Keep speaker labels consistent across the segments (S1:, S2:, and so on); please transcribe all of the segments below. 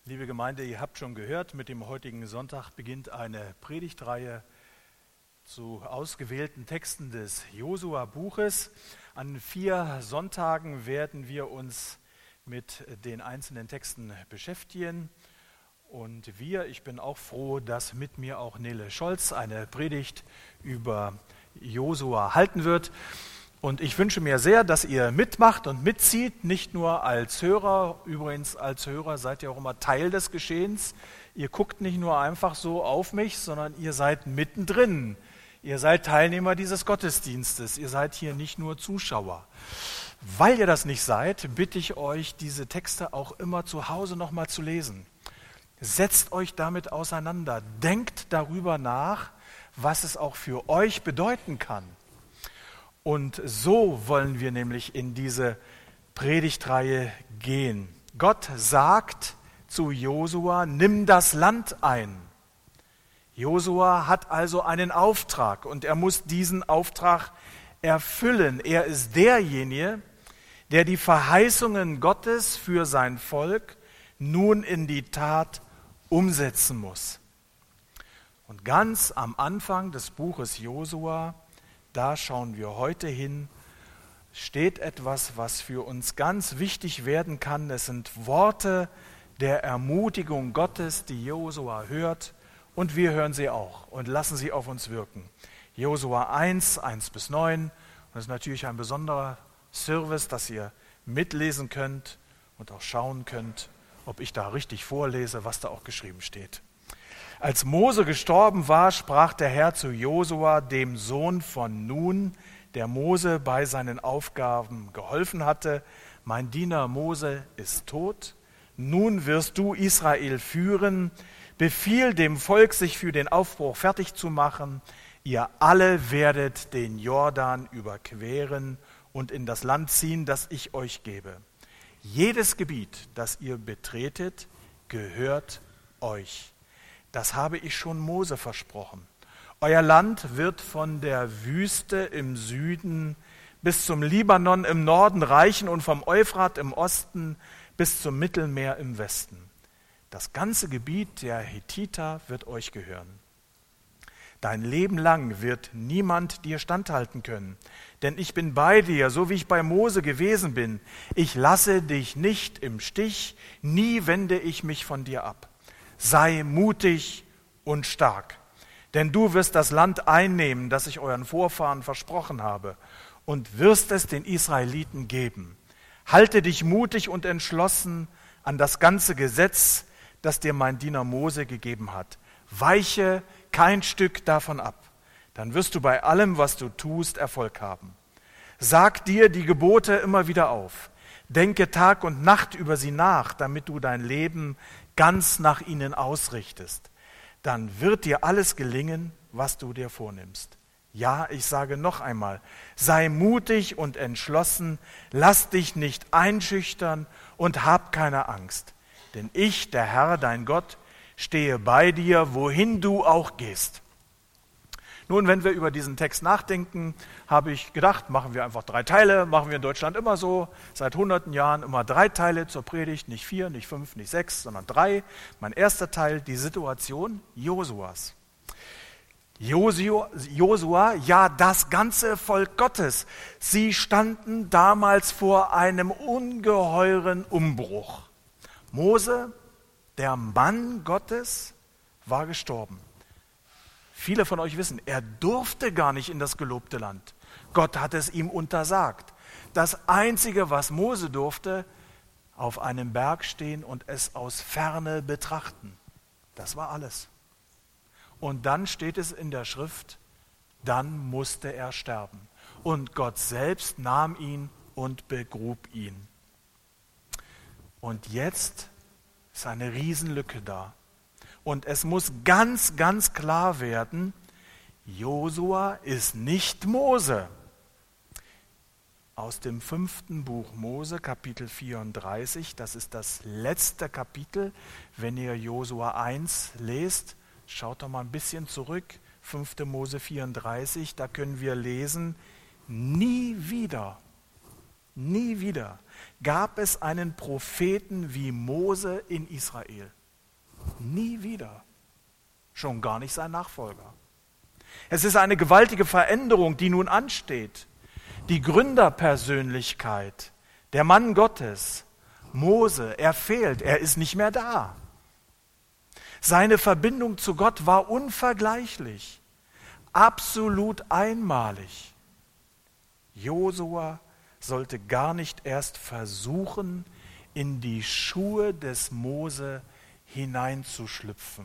S1: Liebe Gemeinde, ihr habt schon gehört, mit dem heutigen Sonntag beginnt eine Predigtreihe zu ausgewählten Texten des Josua-Buches. An 4 Sonntagen werden wir uns mit den einzelnen Texten beschäftigen. Und ich bin auch froh, dass mit mir auch Nele Scholz eine Predigt über Josua halten wird. Und ich wünsche mir sehr, dass ihr mitmacht und mitzieht, nicht nur als Hörer. Übrigens, als Hörer seid ihr auch immer Teil des Geschehens. Ihr guckt nicht nur einfach so auf mich, sondern ihr seid mittendrin. Ihr seid Teilnehmer dieses Gottesdienstes. Ihr seid hier nicht nur Zuschauer. Weil ihr das nicht seid, bitte ich euch, diese Texte auch immer zu Hause nochmal zu lesen. Setzt euch damit auseinander. Denkt darüber nach, was es auch für euch bedeuten kann. Und so wollen wir nämlich in diese Predigtreihe gehen. Gott sagt zu Josua, nimm das Land ein. Josua hat also einen Auftrag und er muss diesen Auftrag erfüllen. Er ist derjenige, der die Verheißungen Gottes für sein Volk nun in die Tat umsetzen muss. Und ganz am Anfang des Buches Josua, da schauen wir heute hin, steht etwas, was für uns ganz wichtig werden kann. Es sind Worte der Ermutigung Gottes, die Josua hört, und wir hören sie auch und lassen sie auf uns wirken. Josua 1:1-9, und das ist natürlich ein besonderer Service, dass ihr mitlesen könnt und auch schauen könnt, ob ich da richtig vorlese, was da auch geschrieben steht. Als Mose gestorben war, sprach der Herr zu Josua, dem Sohn von Nun, der Mose bei seinen Aufgaben geholfen hatte: Mein Diener Mose ist tot. Nun wirst du Israel führen. Befiehl dem Volk, sich für den Aufbruch fertig zu machen. Ihr alle werdet den Jordan überqueren und in das Land ziehen, das ich euch gebe. Jedes Gebiet, das ihr betretet, gehört euch. Das habe ich schon Mose versprochen. Euer Land wird von der Wüste im Süden bis zum Libanon im Norden reichen und vom Euphrat im Osten bis zum Mittelmeer im Westen. Das ganze Gebiet der Hethiter wird euch gehören. Dein Leben lang wird niemand dir standhalten können, denn ich bin bei dir, so wie ich bei Mose gewesen bin. Ich lasse dich nicht im Stich, nie wende ich mich von dir ab. Sei mutig und stark, denn du wirst das Land einnehmen, das ich euren Vorfahren versprochen habe, und wirst es den Israeliten geben. Halte dich mutig und entschlossen an das ganze Gesetz, das dir mein Diener Mose gegeben hat. Weiche kein Stück davon ab, dann wirst du bei allem, was du tust, Erfolg haben. Sag dir die Gebote immer wieder auf. Denke Tag und Nacht über sie nach, damit du dein Leben ganz nach ihnen ausrichtest. Dann wird dir alles gelingen, was du dir vornimmst. Ja, ich sage noch einmal, sei mutig und entschlossen, lass dich nicht einschüchtern und hab keine Angst. Denn ich, der Herr, dein Gott, stehe bei dir, wohin du auch gehst. Nun, wenn wir über diesen Text nachdenken, habe ich gedacht, machen wir einfach 3 Teile, machen wir in Deutschland immer so, seit hunderten Jahren immer 3 Teile zur Predigt, nicht 4, nicht 5, nicht 6, sondern 3. Mein erster Teil, die Situation Josuas. Josua, ja, das ganze Volk Gottes, sie standen damals vor einem ungeheuren Umbruch. Mose, der Mann Gottes, war gestorben. Viele von euch wissen, er durfte gar nicht in das gelobte Land. Gott hat es ihm untersagt. Das Einzige, was Mose durfte, auf einem Berg stehen und es aus Ferne betrachten. Das war alles. Und dann steht es in der Schrift, dann musste er sterben. Und Gott selbst nahm ihn und begrub ihn. Und jetzt ist eine Riesenlücke da. Und es muss ganz, ganz klar werden, Josua ist nicht Mose. Aus dem 5. Buch Mose, Kapitel 34, das ist das letzte Kapitel. Wenn ihr Josua 1 lest, schaut doch mal ein bisschen zurück, 5. Mose 34, da können wir lesen, nie wieder gab es einen Propheten wie Mose in Israel. Nie wieder. Schon gar nicht sein Nachfolger. Es ist eine gewaltige Veränderung, die nun ansteht. Die Gründerpersönlichkeit, der Mann Gottes, Mose, er fehlt, er ist nicht mehr da. Seine Verbindung zu Gott war unvergleichlich, absolut einmalig. Josua sollte gar nicht erst versuchen, in die Schuhe des Mose hineinzuschlüpfen.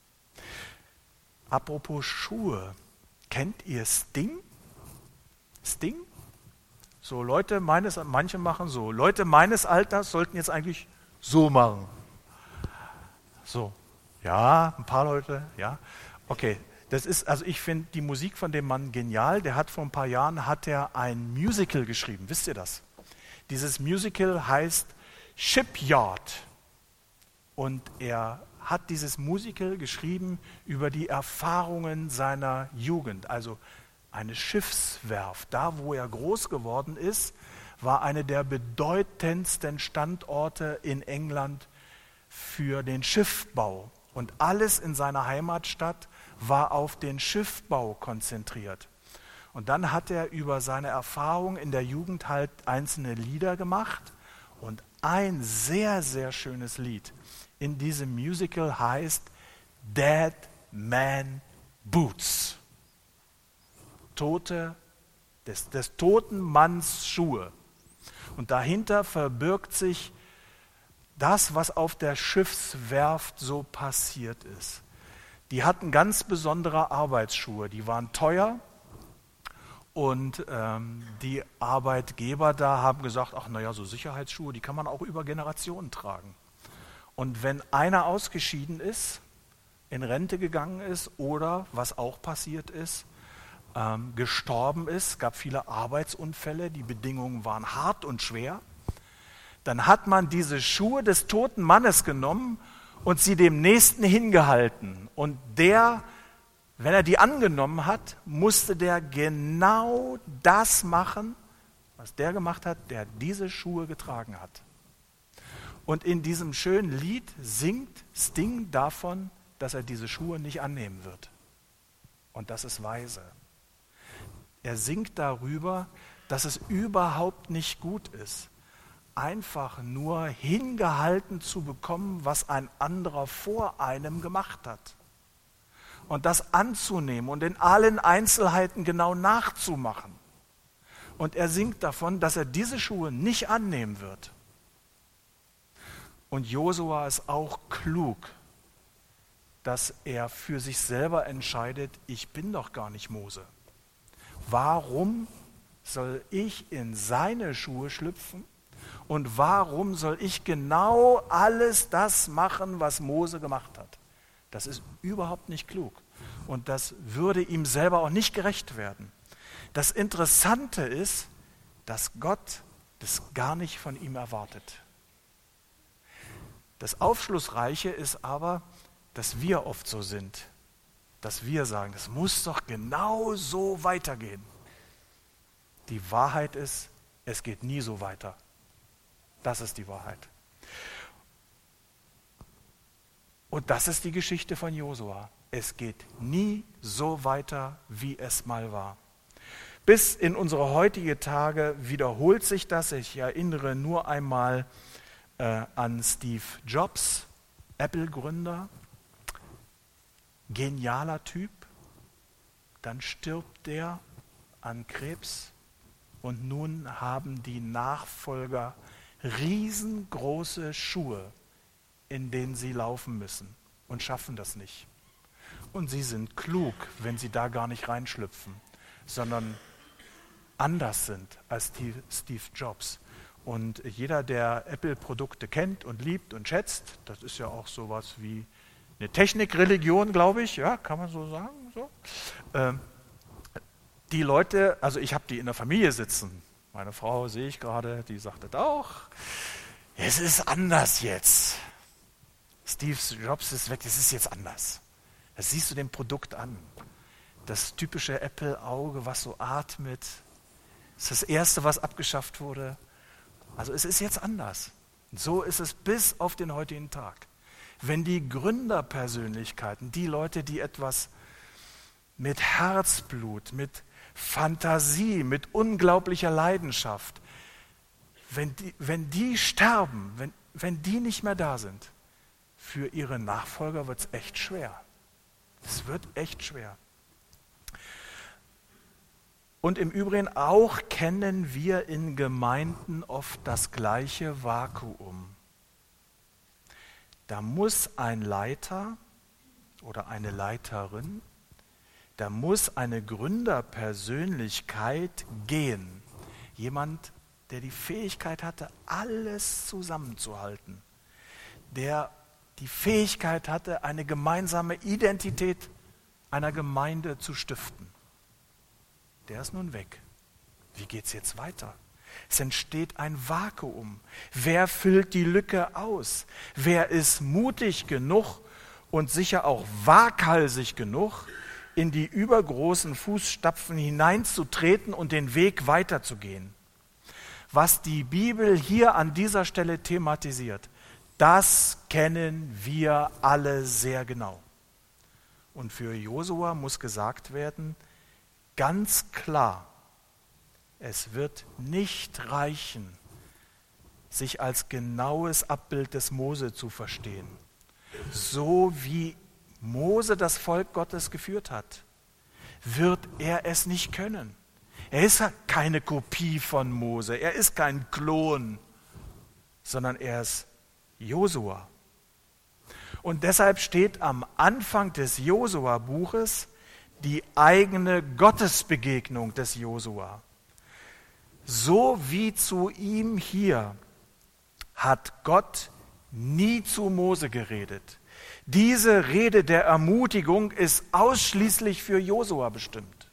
S1: Apropos Schuhe, kennt ihr Sting? Sting? So manche machen so. Leute meines Alters sollten jetzt eigentlich so machen. So, ja, ein paar Leute, ja. Okay, ich finde die Musik von dem Mann genial. Der hat vor ein paar Jahren ein Musical geschrieben. Wisst ihr das? Dieses Musical heißt Shipyard. Und er hat dieses Musical geschrieben über die Erfahrungen seiner Jugend, also eine Schiffswerft. Da, wo er groß geworden ist, war eine der bedeutendsten Standorte in England für den Schiffbau. Und alles in seiner Heimatstadt war auf den Schiffbau konzentriert. Und dann hat er über seine Erfahrung in der Jugend halt einzelne Lieder gemacht. Und ein sehr, sehr schönes Lied in diesem Musical heißt Dead Man Boots. Des toten Manns Schuhe. Und dahinter verbirgt sich das, was auf der Schiffswerft so passiert ist. Die hatten ganz besondere Arbeitsschuhe, die waren teuer und die Arbeitgeber da haben gesagt, ach naja, so Sicherheitsschuhe, die kann man auch über Generationen tragen. Und wenn einer ausgeschieden ist, in Rente gegangen ist oder, was auch passiert ist, gestorben ist, gab viele Arbeitsunfälle, die Bedingungen waren hart und schwer, dann hat man diese Schuhe des toten Mannes genommen und sie dem Nächsten hingehalten. Und der, wenn er die angenommen hat, musste der genau das machen, was der gemacht hat, der diese Schuhe getragen hat. Und in diesem schönen Lied singt Sting davon, dass er diese Schuhe nicht annehmen wird. Und das ist weise. Er singt darüber, dass es überhaupt nicht gut ist, einfach nur hingehalten zu bekommen, was ein anderer vor einem gemacht hat. Und das anzunehmen und in allen Einzelheiten genau nachzumachen. Und er singt davon, dass er diese Schuhe nicht annehmen wird. Und Josua ist auch klug, dass er für sich selber entscheidet, ich bin doch gar nicht Mose. Warum soll ich in seine Schuhe schlüpfen? Und warum soll ich genau alles das machen, was Mose gemacht hat? Das ist überhaupt nicht klug. Und das würde ihm selber auch nicht gerecht werden. Das Interessante ist, dass Gott das gar nicht von ihm erwartet. Das Aufschlussreiche ist aber, dass wir oft so sind, dass wir sagen, das muss doch genau so weitergehen. Die Wahrheit ist, es geht nie so weiter. Das ist die Wahrheit. Und das ist die Geschichte von Josua. Es geht nie so weiter, wie es mal war. Bis in unsere heutige Tage wiederholt sich das. Ich erinnere nur einmal an Steve Jobs, Apple-Gründer. Genialer Typ. Dann stirbt der an Krebs. Und nun haben die Nachfolger riesengroße Schuhe, in denen sie laufen müssen und schaffen das nicht. Und sie sind klug, wenn sie da gar nicht reinschlüpfen, sondern anders sind als Steve Jobs. Und jeder, der Apple-Produkte kennt und liebt und schätzt, das ist ja auch sowas wie eine Technikreligion, glaube ich, ja, kann man so sagen. So. Die Leute, also ich habe die in der Familie sitzen, meine Frau sehe ich gerade, die sagt das auch, es ist anders jetzt. Steve Jobs ist weg, es ist jetzt anders. Das siehst du dem Produkt an. Das typische Apple-Auge, was so atmet, ist das Erste, was abgeschafft wurde. Also es ist jetzt anders. Und so ist es bis auf den heutigen Tag. wenn die Gründerpersönlichkeiten, die Leute, die etwas mit Herzblut, mit Fantasie, mit unglaublicher Leidenschaft, wenn die sterben, wenn die nicht mehr da sind, für ihre Nachfolger wird es echt schwer. Es wird echt schwer. Und im Übrigen auch kennen wir in Gemeinden oft das gleiche Vakuum. Da muss ein Leiter oder eine Leiterin, da muss eine Gründerpersönlichkeit gehen. Jemand, der die Fähigkeit hatte, alles zusammenzuhalten. Der die Fähigkeit hatte, eine gemeinsame Identität einer Gemeinde zu stiften. Der ist nun weg. Wie geht es jetzt weiter? Es entsteht ein Vakuum. Wer füllt die Lücke aus? Wer ist mutig genug und sicher auch waghalsig genug, in die übergroßen Fußstapfen hineinzutreten und den Weg weiterzugehen? Was die Bibel hier an dieser Stelle thematisiert, das kennen wir alle sehr genau. Und für Josua muss gesagt werden, ganz klar, es wird nicht reichen, sich als genaues Abbild des Mose zu verstehen. So wie Mose das Volk Gottes geführt hat, wird er es nicht können. Er ist keine Kopie von Mose, er ist kein Klon, sondern er ist Josua. Und deshalb steht am Anfang des Josua-Buches die eigene Gottesbegegnung des Josua. So wie zu ihm hier hat Gott nie zu Mose geredet. Diese Rede der Ermutigung ist ausschließlich für Josua bestimmt.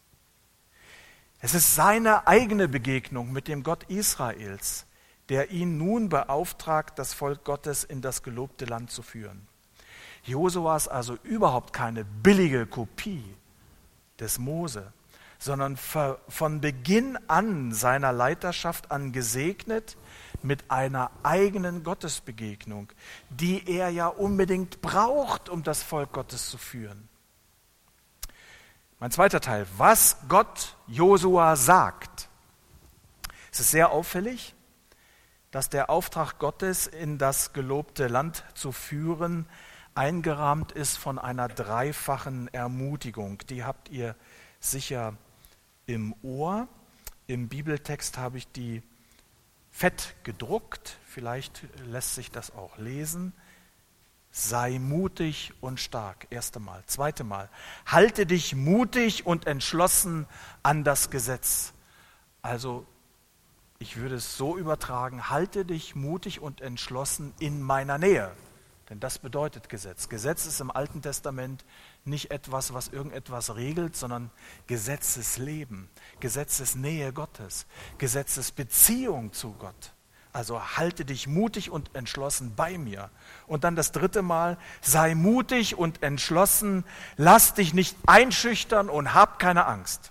S1: Es ist seine eigene Begegnung mit dem Gott Israels, der ihn nun beauftragt, das Volk Gottes in das gelobte Land zu führen. Josua ist also überhaupt keine billige Kopie des Mose, sondern von Beginn an seiner Leiterschaft an gesegnet mit einer eigenen Gottesbegegnung, die er ja unbedingt braucht, um das Volk Gottes zu führen. Mein zweiter Teil, was Gott Josua sagt. Es ist sehr auffällig, dass der Auftrag Gottes, in das gelobte Land zu führen, eingerahmt ist von einer dreifachen Ermutigung. Die habt ihr sicher im Ohr. Im Bibeltext habe ich die fett gedruckt. Vielleicht lässt sich das auch lesen. Sei mutig und stark. Erste Mal. Zweite Mal. Halte dich mutig und entschlossen an das Gesetz. Also, ich würde es so übertragen, halte dich mutig und entschlossen in meiner Nähe. Denn das bedeutet Gesetz. Gesetz ist im Alten Testament nicht etwas, was irgendetwas regelt, sondern Gesetzesleben, Gesetzesnähe Gottes, Gesetzesbeziehung zu Gott. Also halte dich mutig und entschlossen bei mir. Und dann das dritte Mal, sei mutig und entschlossen, lass dich nicht einschüchtern und hab keine Angst.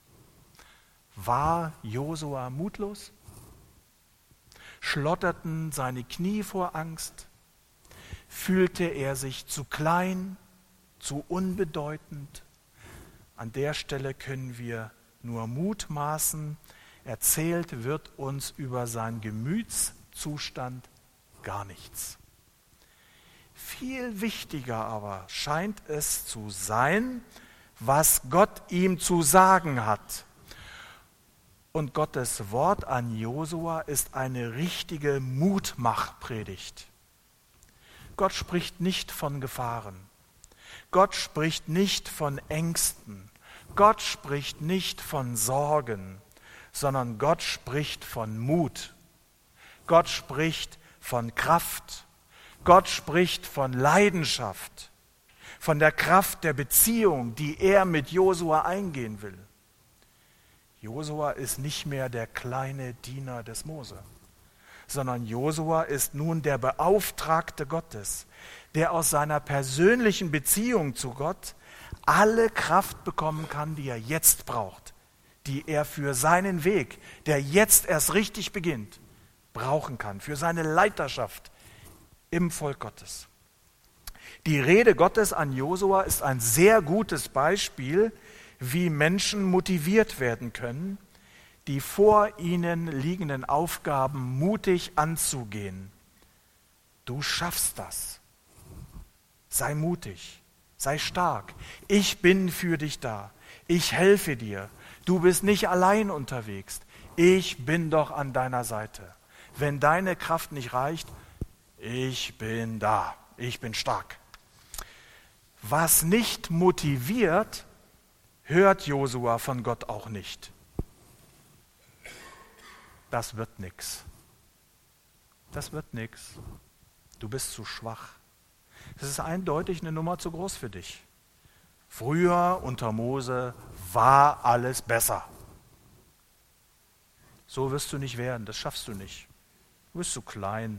S1: War Josua mutlos? Schlotterten seine Knie vor Angst? Fühlte er sich zu klein, zu unbedeutend? An der Stelle können wir nur mutmaßen. Erzählt wird uns über seinen Gemütszustand gar nichts. Viel wichtiger aber scheint es zu sein, was Gott ihm zu sagen hat. Und Gottes Wort an Josua ist eine richtige Mutmachpredigt. Gott spricht nicht von Gefahren. Gott spricht nicht von Ängsten. Gott spricht nicht von Sorgen, sondern Gott spricht von Mut. Gott spricht von Kraft. Gott spricht von Leidenschaft, von der Kraft der Beziehung, die er mit Josua eingehen will. Josua ist nicht mehr der kleine Diener des Mose, sondern Josua ist nun der Beauftragte Gottes, der aus seiner persönlichen Beziehung zu Gott alle Kraft bekommen kann, die er jetzt braucht, die er für seinen Weg, der jetzt erst richtig beginnt, brauchen kann, für seine Leiterschaft im Volk Gottes. Die Rede Gottes an Josua ist ein sehr gutes Beispiel, wie Menschen motiviert werden können, die vor ihnen liegenden Aufgaben mutig anzugehen. Du schaffst das. Sei mutig, sei stark. Ich bin für dich da. Ich helfe dir. Du bist nicht allein unterwegs. Ich bin doch an deiner Seite. Wenn deine Kraft nicht reicht, ich bin da. Ich bin stark. Was nicht motiviert, hört Josua von Gott auch nicht. Das wird nix. Das wird nix. Du bist zu schwach. Das ist eindeutig eine Nummer zu groß für dich. Früher unter Mose war alles besser. So wirst du nicht werden, das schaffst du nicht. Du bist zu klein.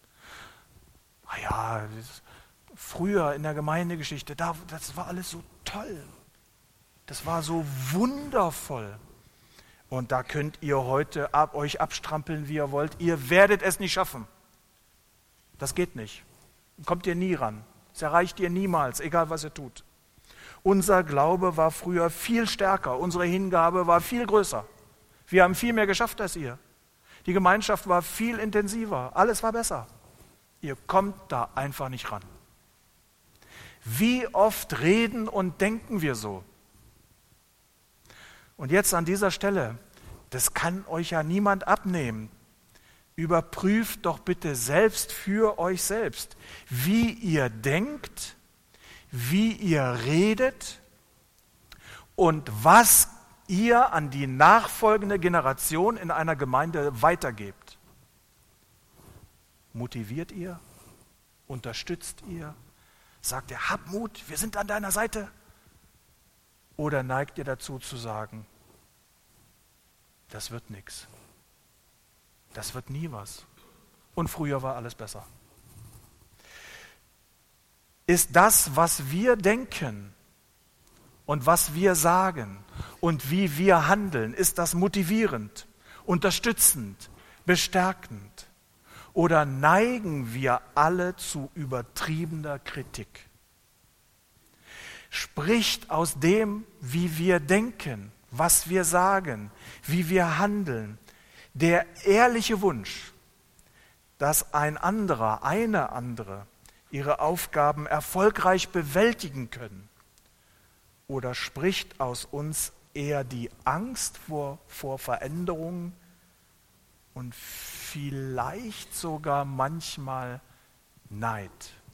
S1: Naja, früher in der Gemeindegeschichte, das war alles so toll. Das war so wundervoll. Und da könnt ihr heute euch abstrampeln, wie ihr wollt. Ihr werdet es nicht schaffen. Das geht nicht. Kommt ihr nie ran. Es erreicht ihr niemals, egal was ihr tut. Unser Glaube war früher viel stärker. Unsere Hingabe war viel größer. Wir haben viel mehr geschafft als ihr. Die Gemeinschaft war viel intensiver. Alles war besser. Ihr kommt da einfach nicht ran. Wie oft reden und denken wir so? Und jetzt an dieser Stelle, das kann euch ja niemand abnehmen. Überprüft doch bitte selbst für euch selbst, wie ihr denkt, wie ihr redet und was ihr an die nachfolgende Generation in einer Gemeinde weitergebt. Motiviert ihr? Unterstützt ihr? Sagt ihr, hab Mut, wir sind an deiner Seite? Oder neigt ihr dazu zu sagen, das wird nichts. Das wird nie was. Und früher war alles besser. Ist das, was wir denken und was wir sagen und wie wir handeln, ist das motivierend, unterstützend, bestärkend? Oder neigen wir alle zu übertriebener Kritik? Spricht aus dem, wie wir denken, was wir sagen, wie wir handeln, der ehrliche Wunsch, dass ein anderer, eine andere ihre Aufgaben erfolgreich bewältigen können? Oder spricht aus uns eher die Angst vor Veränderungen und vielleicht sogar manchmal Neid?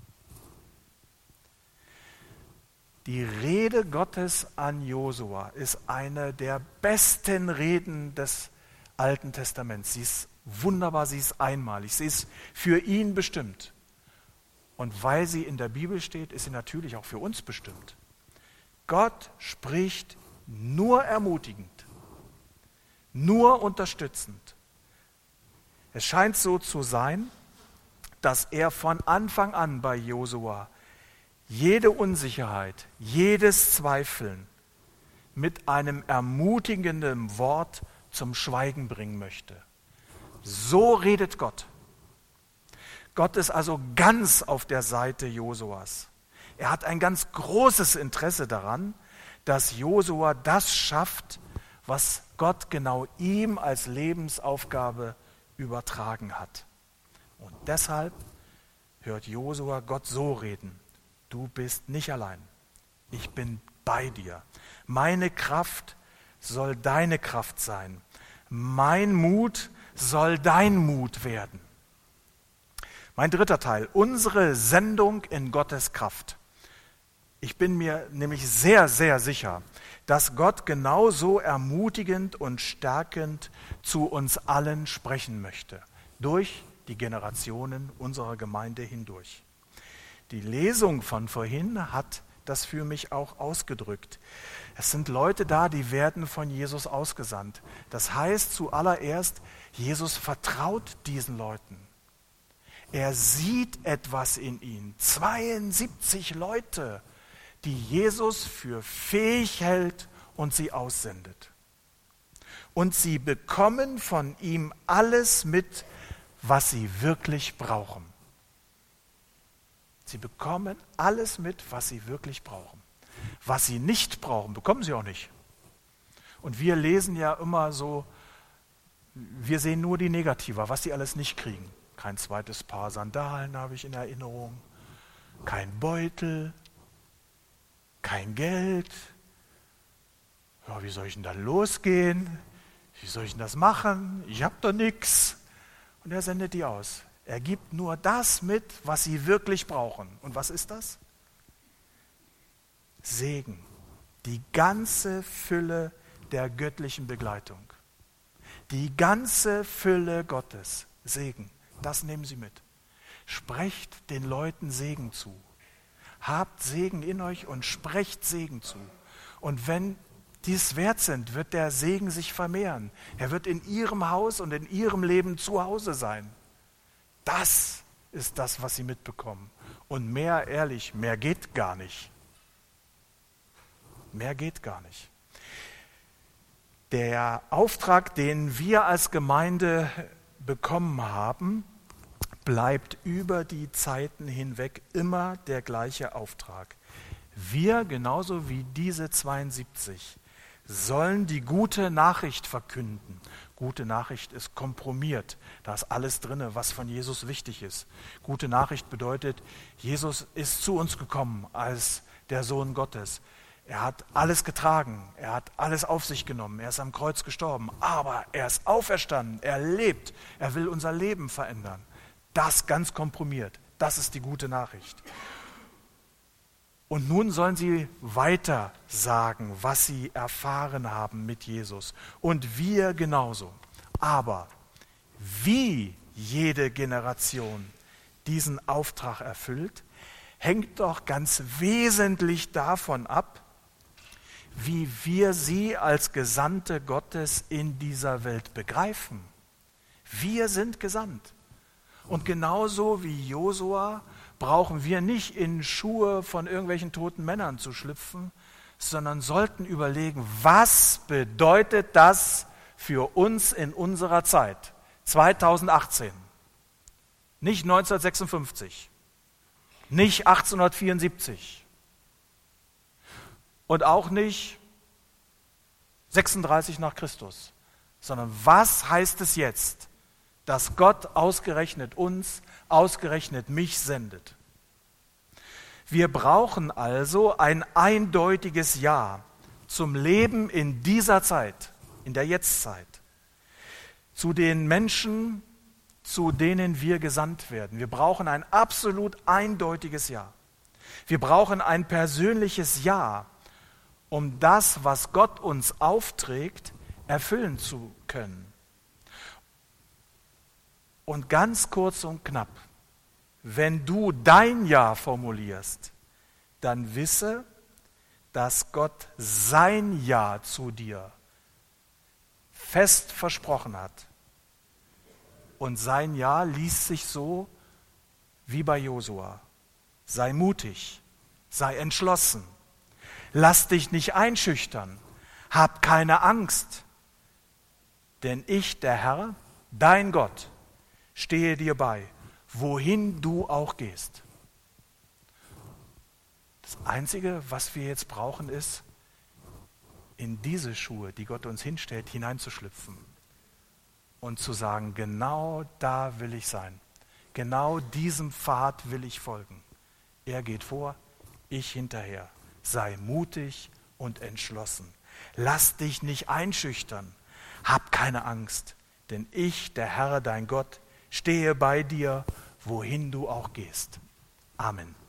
S1: Die Rede Gottes an Josua ist eine der besten Reden des Alten Testaments. Sie ist wunderbar, sie ist einmalig, sie ist für ihn bestimmt. Und weil sie in der Bibel steht, ist sie natürlich auch für uns bestimmt. Gott spricht nur ermutigend, nur unterstützend. Es scheint so zu sein, dass er von Anfang an bei Josua jede Unsicherheit, jedes Zweifeln mit einem ermutigenden Wort zum Schweigen bringen möchte. So redet Gott. Gott ist also ganz auf der Seite Josuas. Er hat ein ganz großes Interesse daran, dass Josua das schafft, was Gott genau ihm als Lebensaufgabe übertragen hat. Und deshalb hört Josua Gott so reden: Du bist nicht allein. Ich bin bei dir. Meine Kraft soll deine Kraft sein. Mein Mut soll dein Mut werden. Mein dritter Teil, unsere Sendung in Gottes Kraft. Ich bin mir nämlich sehr, sehr sicher, dass Gott genauso ermutigend und stärkend zu uns allen sprechen möchte, durch die Generationen unserer Gemeinde hindurch. Die Lesung von vorhin hat das für mich auch ausgedrückt. Es sind Leute da, die werden von Jesus ausgesandt. Das heißt zuallererst, Jesus vertraut diesen Leuten. Er sieht etwas in ihnen. 72 Leute, die Jesus für fähig hält und sie aussendet. Und sie bekommen von ihm alles mit, was sie wirklich brauchen. Sie bekommen alles mit, was sie wirklich brauchen. Was sie nicht brauchen, bekommen sie auch nicht. Und wir lesen ja immer so, wir sehen nur die Negativa, was sie alles nicht kriegen. Kein zweites Paar Sandalen habe ich in Erinnerung, kein Beutel, kein Geld. Ja, wie soll ich denn dann losgehen? Wie soll ich denn das machen? Ich habe doch nichts. Und er sendet die aus. Er gibt nur das mit, was sie wirklich brauchen. Und was ist das? Segen. Die ganze Fülle der göttlichen Begleitung. Die ganze Fülle Gottes. Segen. Das nehmen Sie mit. Sprecht den Leuten Segen zu. Habt Segen in euch und sprecht Segen zu. Und wenn die es wert sind, wird der Segen sich vermehren. Er wird in ihrem Haus und in ihrem Leben zu Hause sein. Das ist das, was sie mitbekommen. Und mehr, ehrlich, mehr geht gar nicht. Mehr geht gar nicht. Der Auftrag, den wir als Gemeinde bekommen haben, bleibt über die Zeiten hinweg immer der gleiche Auftrag. Wir, genauso wie diese 72, sollen die gute Nachricht verkünden. Gute Nachricht ist komprimiert. Da ist alles drin, was von Jesus wichtig ist. Gute Nachricht bedeutet, Jesus ist zu uns gekommen als der Sohn Gottes. Er hat alles getragen, er hat alles auf sich genommen, er ist am Kreuz gestorben, aber er ist auferstanden, er lebt, er will unser Leben verändern. Das ganz komprimiert, das ist die gute Nachricht. Und nun sollen sie weiter sagen, was sie erfahren haben mit Jesus. Und wir genauso. Aber wie jede Generation diesen Auftrag erfüllt, hängt doch ganz wesentlich davon ab, wie wir sie als Gesandte Gottes in dieser Welt begreifen. Wir sind gesandt. Und genauso wie Josua brauchen wir nicht in Schuhe von irgendwelchen toten Männern zu schlüpfen, sondern sollten überlegen, was bedeutet das für uns in unserer Zeit, 2018, nicht 1956, nicht 1874 und auch nicht 36 nach Christus, sondern was heißt es jetzt, dass Gott ausgerechnet uns, ausgerechnet mich sendet. Wir brauchen also ein eindeutiges Ja zum Leben in dieser Zeit, in der Jetztzeit, zu den Menschen, zu denen wir gesandt werden. Wir brauchen ein absolut eindeutiges Ja. Wir brauchen ein persönliches Ja, um das, was Gott uns aufträgt, erfüllen zu können. Und ganz kurz und knapp, wenn du dein Ja formulierst, dann wisse, dass Gott sein Ja zu dir fest versprochen hat. Und sein Ja liest sich so wie bei Josua. Sei mutig, sei entschlossen, lass dich nicht einschüchtern, hab keine Angst, denn ich, der Herr, dein Gott, stehe dir bei, wohin du auch gehst. Das Einzige, was wir jetzt brauchen, ist, in diese Schuhe, die Gott uns hinstellt, hineinzuschlüpfen und zu sagen, genau da will ich sein. Genau diesem Pfad will ich folgen. Er geht vor, ich hinterher. Sei mutig und entschlossen. Lass dich nicht einschüchtern. Hab keine Angst, denn ich, der Herr, dein Gott, stehe bei dir, wohin du auch gehst. Amen.